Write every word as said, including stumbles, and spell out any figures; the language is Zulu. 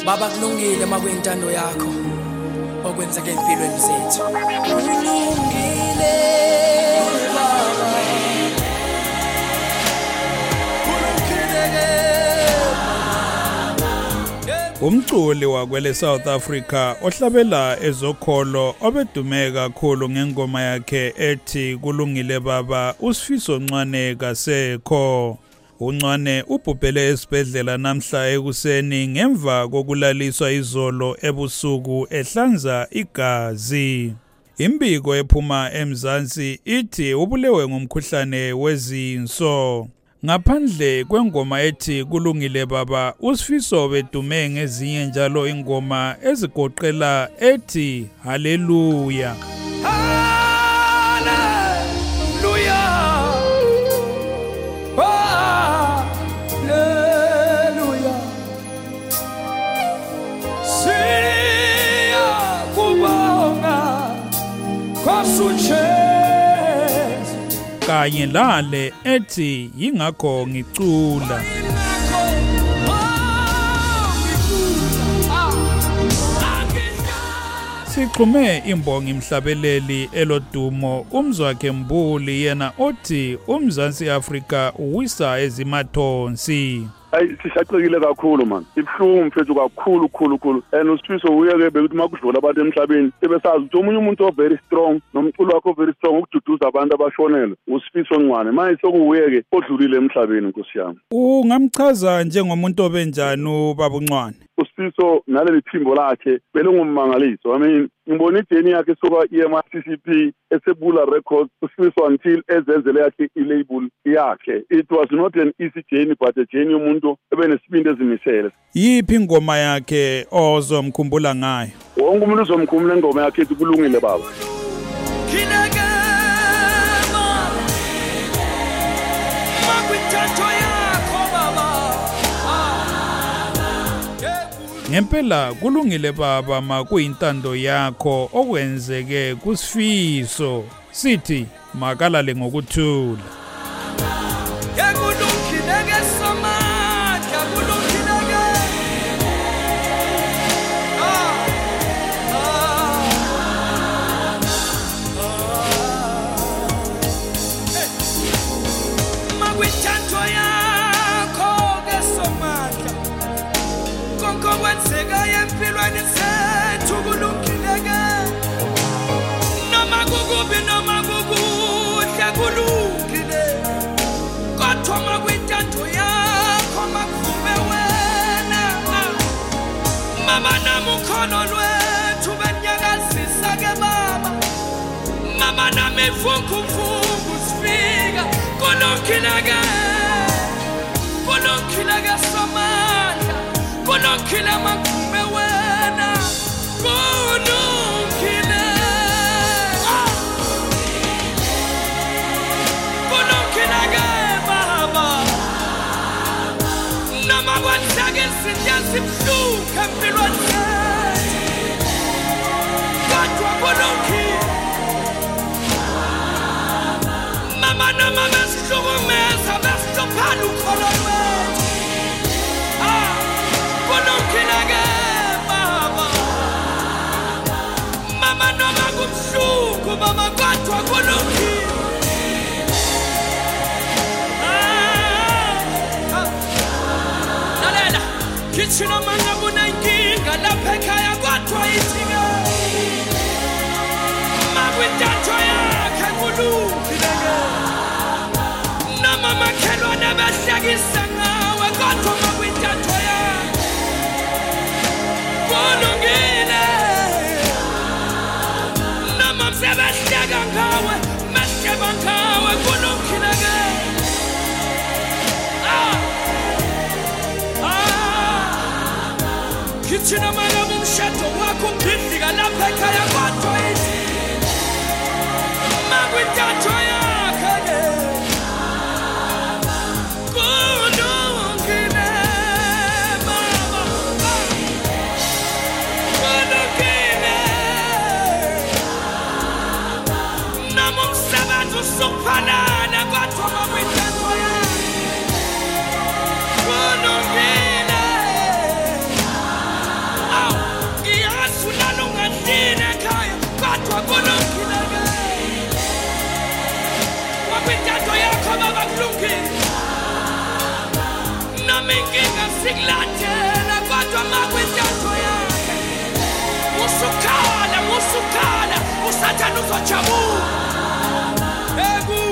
Baba kulungile makwintando yakho okwenzeke empilweni zethu. Kulungile Baba. Umculi wakwele South Africa ohlabela ezokholo obedume kakhulu ngengoma yakhe ethi kulungile baba uSifiso Ncwane kasekho. uNcwane ubhubhele esibhedlela namhla ekuseni ngemva kokulaliswa izolo ebusuku ehlanza igazi. Imbiko ephuma eMzansi ithi ubulewe ngumkhuhlane wezinso. Ngaphandle kwengoma ethi kulungile baba uSifiso bedume ngezinye njalo ingoma ezigoqela ethi haleluya. Kanye lale ethi yingakho ngicula. Siqume imbongi mhlabeleli elodumo umzwakhe Mbuli yena othi uMzansi Afrika uwisa ezimathonsi. Ay sishaqekile kakhulu man. Ibhlungu mfethu kakhulu khulu khulu. And uSifiso uyeke bekuthi makudlula abantu emhlabeni sebesazi ukuthi umunye umuntu o very strong nomculo wakhe very strong ukududuza abantu abashonela uSifiso Ncwane. Manje sokuyeke odlulile emhlabeni Nkosi yami. Ungamchaza njengomuntu obenjani ubaba uNcwane? uSifiso naleli phimbo lakhe belungumangaliso. I mean ngibona ijeni yakhe soba E M R C C P esebula records uSifiso until ezenzele yakhe ilabel yakhe. It was not an easy journey but a journey umuntu ebenesibindi ezimisele. Yiphi ingoma yakhe ozomkhumbula ngayo? Wonke umuntu uzomkhumbula ingoma yakhe ethi kulungile baba. Ngempela kulungile baba makuyintando yakho okwenzeke kuSifiso sithi makalale ngokuthula. Mama namukhono lwethu benyakazisa ke baba. Mama namevunkuvuku sifika kulungile ke. Kulungile ke somandla. Kulungile makhume wena. Kulungile. Kulungile ke baba. Nama kwansake sinja simhluka empilweni zethu. Kodwa kulungile. Mama nama besihlukumeza besihluphana ukholo lwethu. Ah, kulungile ke baba. Mama nama kubuhlungu mama kodwa kulungile. Kichina manga munanginga lapha ekhaya kodwa ithike. Makwintatho yakhe kulungile ke. Nama makhelwane bahlekisa ngawe kodwa makwintatho yakhe kulungile. Nama msebehleka ngawe mahleba ngawe kulungile ke. Kichina manga mumshato wako mbindika lapha ekhaya kodwa ithi makwintatho yakhe ke kulungile baba kulungile. Nama umsebenzi usukuphalana kodwa makwintatho yakhe kulungile. noma inkinga sikulandela kodwa makwintando yakhe usukhala usukhala usathana uzojabula eku